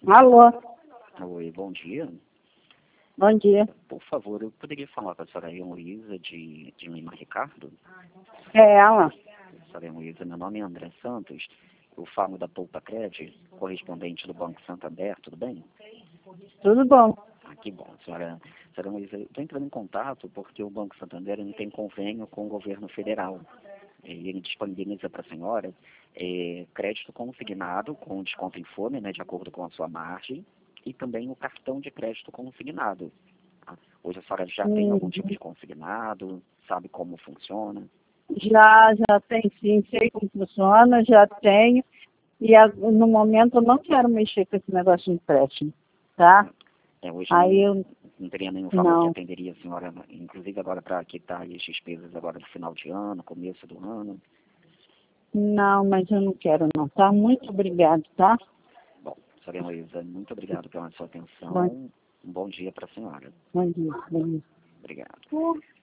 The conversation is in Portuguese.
Alô, Oi, bom dia. bom dia. Por favor, eu poderia falar com a senhora Heloísa de Lima Ricardo? É ela. Senhora Heloísa, meu nome é André Santos. Eu falo da Poupa Cred, correspondente do Banco Santander, tudo bem? Tudo bom? Ah, que bom, senhora Heloísa. Eu estou entrando em contato porque o Banco Santander não tem convênio com o governo federal. E ele disponibiliza para a senhora crédito consignado com desconto em folha, né, de acordo com a sua margem, e também o cartão de crédito consignado. Tá? Hoje a senhora já tem algum tipo de consignado, sabe como funciona? Já tem sim, sei como funciona, já tenho. E no momento eu não quero mexer com esse negócio de empréstimo, tá? Hoje Aí eu, não teria nenhum valor que não, atenderia a senhora, inclusive agora para quitar as despesas agora no final de ano, começo do ano. não, mas eu não quero não, tá? Muito obrigado, tá? Bom, senhora Heloísa, muito obrigado pela sua Bom, atenção. Um bom dia para a senhora. bom dia, bom dia. Obrigado.